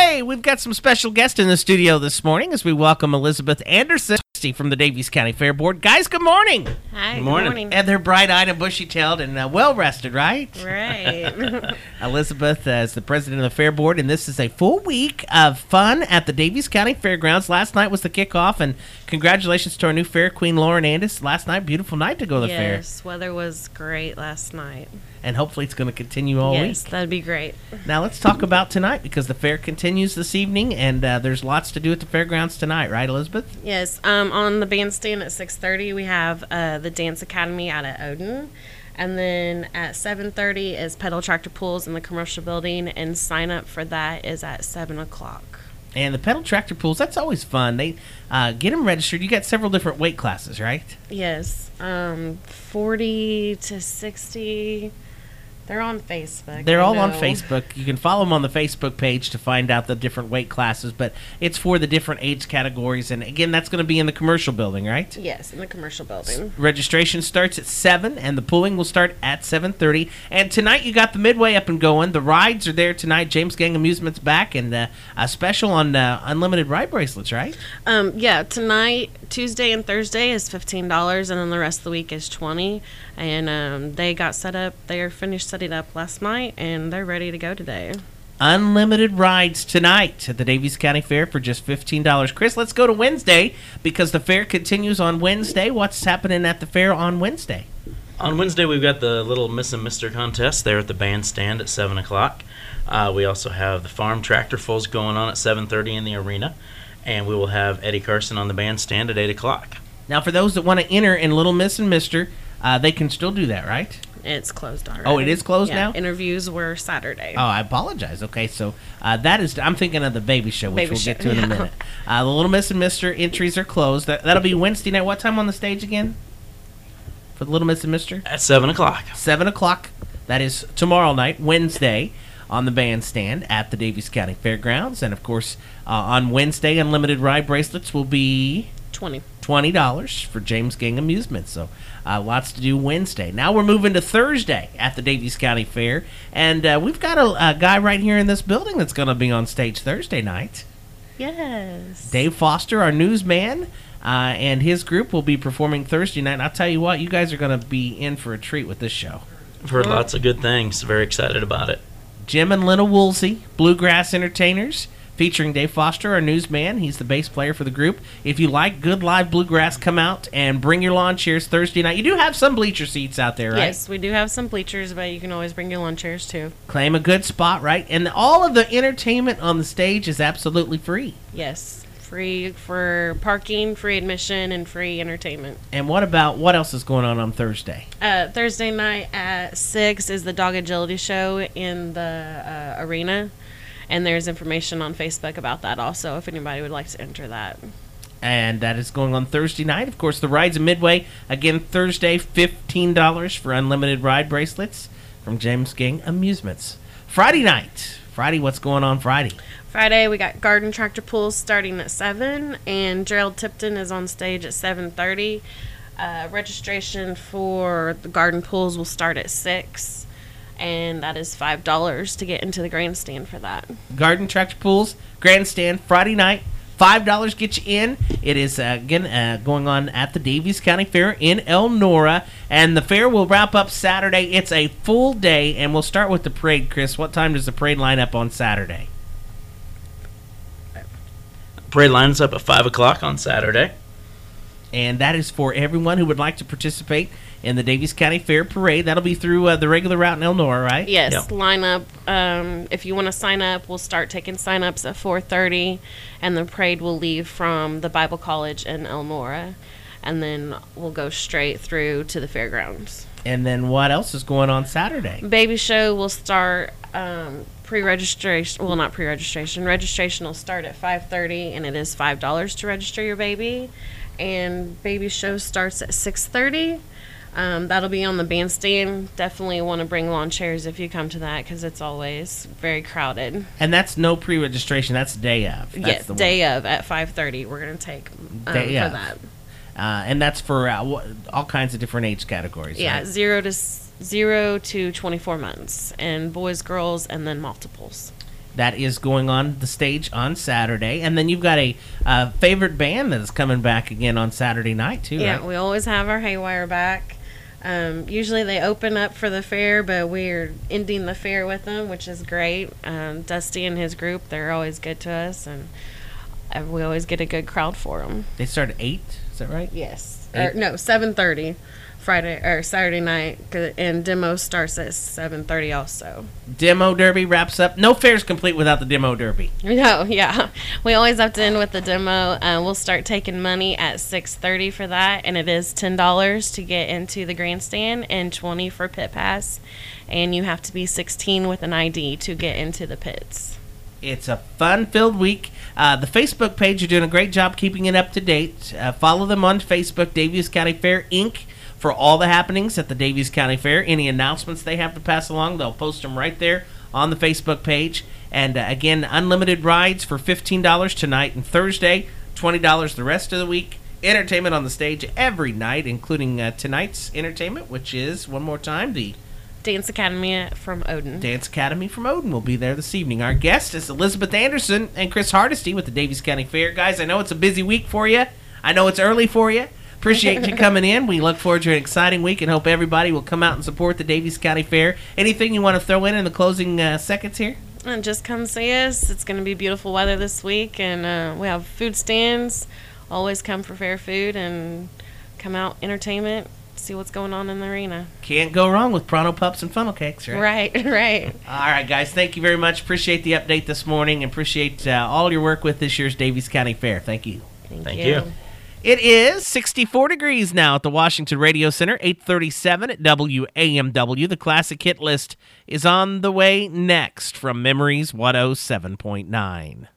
Hey, we've got some special guests in the studio this morning as we welcome Elizabeth Anderson from the Daviess County Fair Board. Guys, good morning. Hi, good morning. And they're bright-eyed and bushy-tailed and well-rested, right? Right. Elizabeth is the president of the Fair Board, and this is a full week of fun at the Daviess County Fairgrounds. Last night was the kickoff, and congratulations to our new fair queen, Lauren Andis. Last night, beautiful night to go to the fair. Yes, weather was great last night. And hopefully it's going to continue all week. Yes, that'd be great. Now let's talk about tonight, because the fair continues this evening, and there's lots to do at the fairgrounds tonight, right, Elizabeth? Yes, on the bandstand at 6:30 we have the Dance Academy out at Odin. And then at 7:30 is Pedal Tractor Pools in the commercial building, and sign up for that is at 7 o'clock. And the pedal tractor pools, that's always fun. They get them registered. You got several different weight classes, right? Yes, 40 to 60. They're on Facebook. They're all on know. Facebook. You can follow them on the Facebook page to find out the different weight classes, but it's for the different age categories. And again, that's going to be in the commercial building, right? Yes, in the commercial building. Registration starts at 7, and the pooling will start at 7:30. And tonight you got the Midway up and going. The rides are there tonight. James Gang Amusement's back, and a special on unlimited ride bracelets, right? Yeah, tonight, Tuesday and Thursday is $15, and then the rest of the week is $20. And they got set up. They are finished setting up last night, and they're ready to go today. Unlimited rides tonight at the Daviess County Fair for just $15. Chris, let's go to Wednesday, because the fair continues on Wednesday. What's happening at the fair on Wednesday? On Wednesday, we've got the Little Miss and Mr. contest there at the bandstand at 7 o'clock. We also have the Farm Tractor Pulls going on at 7:30 in the arena. And we will have Eddie Carson on the bandstand at 8 o'clock. Now, for those that want to enter in Little Miss and Mr., they can still do that, right? It's closed already. Oh, it is closed now? Interviews were Saturday. Oh, I apologize. Okay, so that is, I'm thinking of the baby show, which Baby we'll show, get to in a minute. The Little Miss and Mr. entries are closed. That'll be Wednesday night. What time on the stage again for the Little Miss and Mr.? At 7 o'clock. 7 o'clock. That is tomorrow night, Wednesday, on the bandstand at the Daviess County Fairgrounds. And, of course, on Wednesday, unlimited ride bracelets will be $20 for James Gang Amusement. So lots to do Wednesday. Now we're moving to Thursday at the Daviess County Fair. And we've got a guy right here in this building that's going to be on stage Thursday night. Yes. Dave Foster, our newsman, and his group will be performing Thursday night. And I'll tell you what, you guys are going to be in for a treat with this show. I've heard lots of good things. Very excited about it. Jim and Lena Woolsey, Bluegrass Entertainers, featuring Dave Foster, our newsman. He's the bass player for the group. If you like good live bluegrass, come out and bring your lawn chairs Thursday night. You do have some bleacher seats out there, right? Yes, we do have some bleachers, but you can always bring your lawn chairs too. Claim a good spot, right? And all of the entertainment on the stage is absolutely free. Yes, free for parking, free admission, and free entertainment. And what else is going on Thursday? Thursday night at 6 is the Dog Agility Show in the arena. And there's information on Facebook about that also, if anybody would like to enter that. And that is going on Thursday night. Of course, the rides at Midway, again, Thursday, $15 for unlimited ride bracelets from James Gang Amusements. Friday night. What's going on Friday? Friday, we got Garden Tractor Pools starting at 7, and Gerald Tipton is on stage at 7:30. Registration for the garden pools will start at 6. And that is $5 to get into the grandstand for that. Garden Tractor Pools, grandstand, Friday night, $5 get you in. It is, again, going on at the Daviess County Fair in Elnora. And the fair will wrap up Saturday. It's a full day, and we'll start with the parade, Chris. What time does the parade line up on Saturday? Parade lines up at 5 o'clock on Saturday. And that is for everyone who would like to participate in the Daviess County Fair Parade. That'll be through the regular route in Elnora, right? Yes, Yep. Line up. If you want to sign up, we'll start taking sign-ups at 4:30, and the parade will leave from the Bible College in Elnora, and then we'll go straight through to the fairgrounds. And then what else is going on Saturday? Baby show will start pre-registration. Well, not pre-registration. Registration will start at 5:30, and it is $5 to register your baby. And baby show starts at 6:30. That'll be on the bandstand. Definitely want to bring lawn chairs if you come to that, because it's always very crowded. And that's no pre-registration. That's day of. That's Yes, the day of at 5:30. We're going to take for Day of. that. And that's for all kinds of different age categories. Yeah, right? 0 to 24 months, and boys, girls, and then multiples. that is going on the stage on Saturday. And then you've got a favorite band that is coming back again on Saturday night, too, Yeah, right? we always have our Haywire back. Usually they open up for the fair, but we're ending the fair with them, which is great. Dusty and his group, they're always good to us, and we always get a good crowd for them. They start at 8, is that right? Yes. No, 7:30 Friday or Saturday night, and demo starts at 7:30 also. Demo Derby wraps up. No fair's complete without the Demo Derby. No, yeah. We always have to end with the demo. We'll start taking money at 6:30 for that, and it is $10 to get into the grandstand and $20 for pit pass. And you have to be 16 with an ID to get into the pits. It's a fun-filled week. The Facebook page, you're doing a great job keeping it up to date. Follow them on Facebook, Daviess County Fair, Inc., for all the happenings at the Daviess County Fair. Any announcements they have to pass along, they'll post them right there on the Facebook page. And again, unlimited rides for $15 tonight and Thursday, $20 the rest of the week. Entertainment on the stage every night, including tonight's entertainment, which is, one more time, the Dance Academy from Odin. Dance Academy from Odin will be there this evening. Our guest is Elizabeth Anderson and Chris Hardesty with the Daviess County Fair. Guys, I know it's a busy week for you. I know it's early for you. Appreciate you coming in. We look forward to an exciting week and hope everybody will come out and support the Daviess County Fair. Anything you want to throw in the closing seconds here? And just come see us. It's going to be beautiful weather this week, and we have food stands. Always come for fair food and come out entertainment, see what's going on in the arena. Can't go wrong with Pronto Pups and funnel cakes, right? Right. All right, guys. Thank you very much. Appreciate the update this morning and appreciate all your work with this year's Daviess County Fair. Thank you. Thank you. It is 64 degrees now at the Washington Radio Center, 837 at WAMW. The Classic Hit List is on the way next from Memories 107.9.